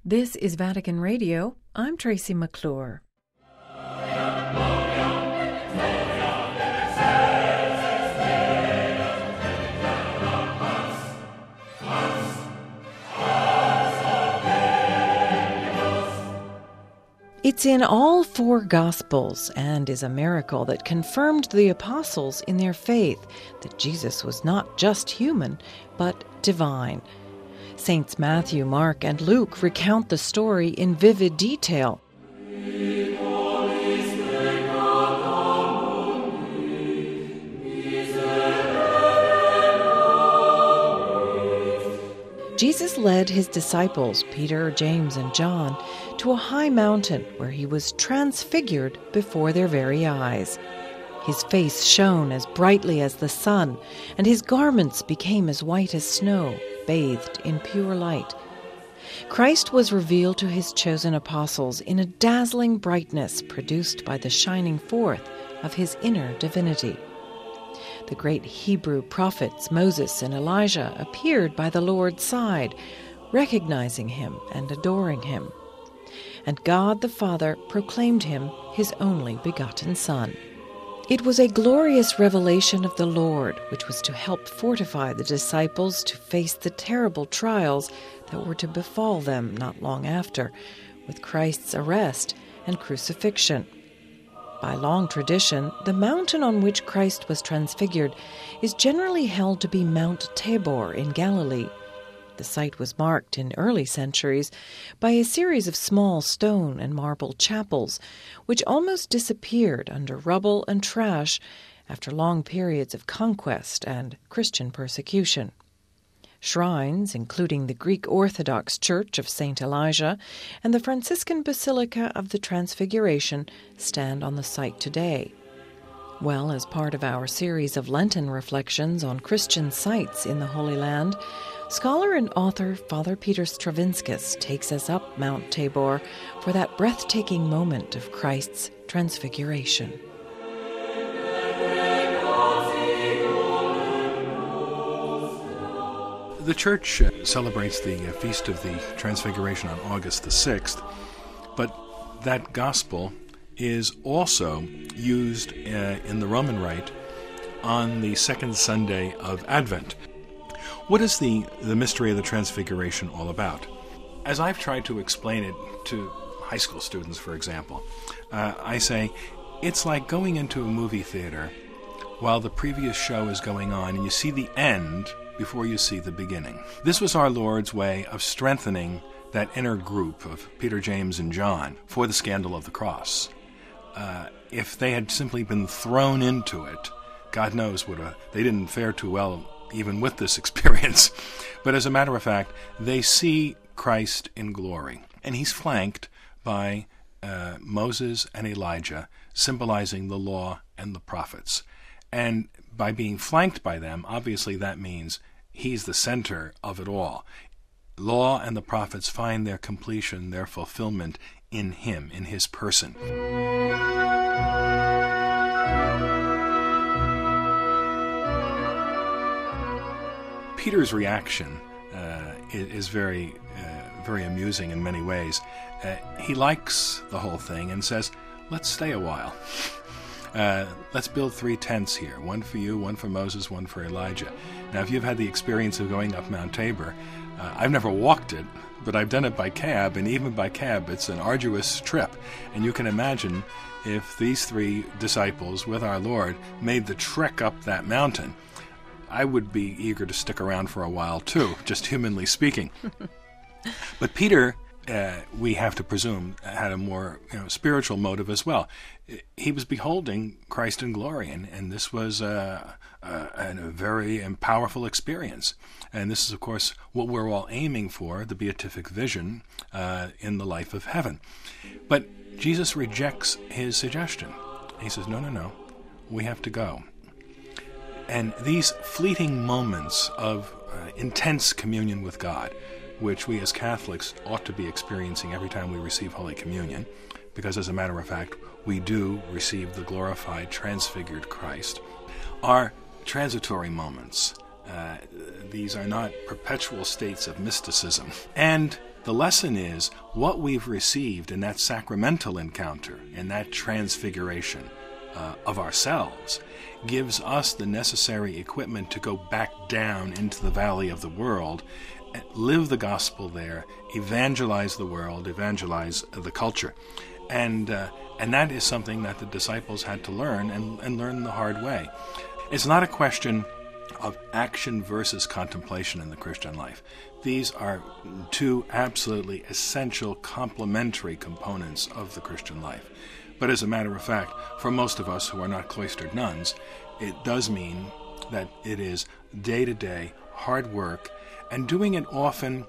This is Vatican Radio. I'm Tracy McClure. It's in all four Gospels and is a miracle that confirmed the apostles in their faith that Jesus was not just human, but divine. Saints Matthew, Mark, and Luke recount the story in vivid detail. Jesus led his disciples, Peter, James, and John, to a high mountain where he was transfigured before their very eyes. His face shone as brightly as the sun, and his garments became as white as snow, bathed in pure light. Christ was revealed to his chosen apostles in a dazzling brightness produced by the shining forth of his inner divinity. The great Hebrew prophets Moses and Elijah appeared by the Lord's side, recognizing him and adoring him. And God the Father proclaimed him his only begotten Son. It was a glorious revelation of the Lord, which was to help fortify the disciples to face the terrible trials that were to befall them not long after, with Christ's arrest and crucifixion. By long tradition, the mountain on which Christ was transfigured is generally held to be Mount Tabor in Galilee. The site was marked in early centuries by a series of small stone and marble chapels, which almost disappeared under rubble and trash after long periods of conquest and Christian persecution. Shrines, including the Greek Orthodox Church of St. Elijah and the Franciscan Basilica of the Transfiguration, stand on the site today. Well, as part of our series of Lenten reflections on Christian sites in the Holy Land, scholar and author Father Peter Stravinskas takes us up Mount Tabor for that breathtaking moment of Christ's transfiguration. The Church celebrates the Feast of the Transfiguration on August the 6th, but that Gospel is also used in the Roman Rite on the second Sunday of Advent. What is the mystery of the Transfiguration all about? As I've tried to explain it to high school students, for example, I say it's like going into a movie theater while the previous show is going on and you see the end before you see the beginning. This was our Lord's way of strengthening that inner group of Peter, James, and John for the scandal of the cross. If they had simply been thrown into it, God knows they didn't fare too well even with this experience. But as a matter of fact, they see Christ in glory. And he's flanked by Moses and Elijah, symbolizing the law and the prophets. And by being flanked by them, obviously that means he's the center of it all. Law and the prophets find their completion, their fulfillment in him, in his person. Peter's reaction is very amusing in many ways. He likes the whole thing and says, let's stay a while. Let's build 3 tents here, one for you, one for Moses, one for Elijah. Now, if you've had the experience of going up Mount Tabor, I've never walked it, but I've done it by cab, and even by cab, it's an arduous trip. And you can imagine if these 3 disciples with our Lord made the trek up that mountain, I would be eager to stick around for a while too, just humanly speaking. But Peter, we have to presume, had a more spiritual motive as well. He was beholding Christ in glory, and this was a very powerful experience. And this is, of course, what we're all aiming for, the beatific vision in the life of heaven. But Jesus rejects his suggestion. He says, no, we have to go. And these fleeting moments of intense communion with God, which we as Catholics ought to be experiencing every time we receive Holy Communion, because as a matter of fact, we do receive the glorified, transfigured Christ, are transitory moments. These are not perpetual states of mysticism. And The lesson is what we've received in that sacramental encounter, in that transfiguration of ourselves, gives us the necessary equipment to go back down into the valley of the world, live the gospel there, evangelize the world, evangelize the culture. And that is something that the disciples had to learn, and learn the hard way. It's not a question of action versus contemplation in the Christian life. These are two absolutely essential complementary components of the Christian life. But as a matter of fact, for most of us who are not cloistered nuns, it does mean that it is day-to-day hard work, and doing it often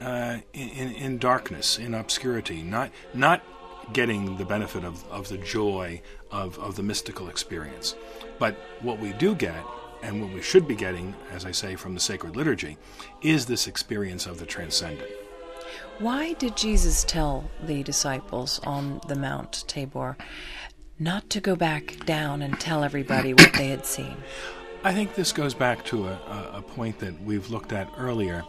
in darkness, in obscurity, not getting the benefit of the joy of the mystical experience. But what we do get, and what we should be getting, as I say, from the sacred liturgy, is this experience of the transcendent. Why did Jesus tell the disciples on the Mount Tabor not to go back down and tell everybody what they had seen? I think this goes back to a point that we've looked at earlier.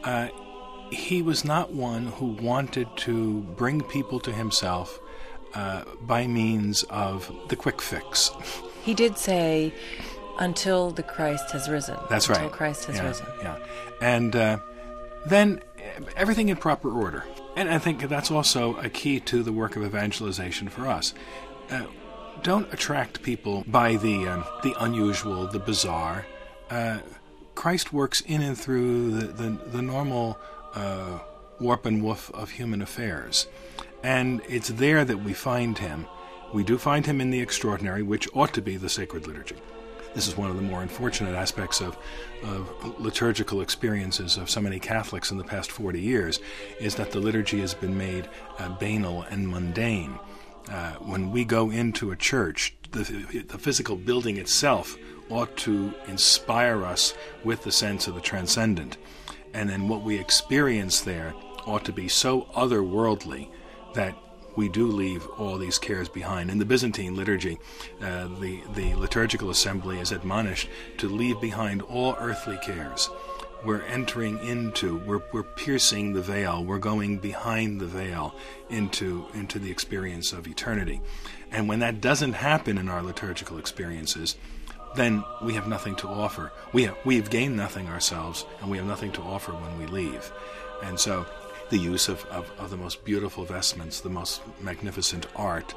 He was not one who wanted to bring people to himself by means of the quick fix. He did say, until the Christ has risen. That's right. Until Christ has risen. Yeah. And then everything in proper order. And I think that's also a key to the work of evangelization for us. Don't attract people by the unusual, the bizarre. Christ works in and through the normal warp and woof of human affairs. And it's there that we find him. We do find him in the extraordinary, which ought to be the sacred liturgy. This is one of the more unfortunate aspects of liturgical experiences of so many Catholics in the past 40 years, is that the liturgy has been made banal and mundane. When we go into a church, the physical building itself ought to inspire us with the sense of the transcendent. And then what we experience there ought to be so otherworldly that we do leave all these cares behind. In the Byzantine liturgy, the liturgical assembly is admonished to leave behind all earthly cares. We're entering into, we're piercing the veil, we're going behind the veil into the experience of eternity. And when that doesn't happen in our liturgical experiences, then we have nothing to offer. We've gained nothing ourselves, and we have nothing to offer when we leave. And so the use of the most beautiful vestments, the most magnificent art,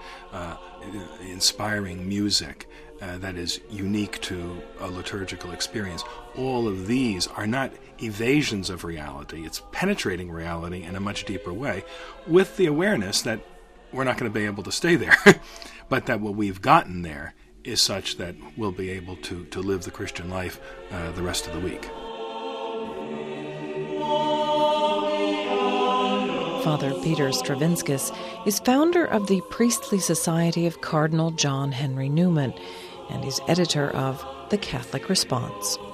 inspiring music that is unique to a liturgical experience. All of these are not evasions of reality. It's penetrating reality in a much deeper way, with the awareness that we're not going to be able to stay there, but that what we've gotten there is such that we'll be able to live the Christian life the rest of the week. Father Peter Stravinskis is founder of the Priestly Society of Cardinal John Henry Newman and is editor of The Catholic Response.